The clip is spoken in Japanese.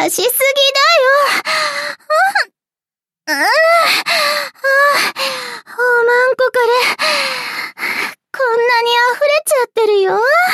出しすぎだよ。おまんこから、こんなに溢れちゃってるよ。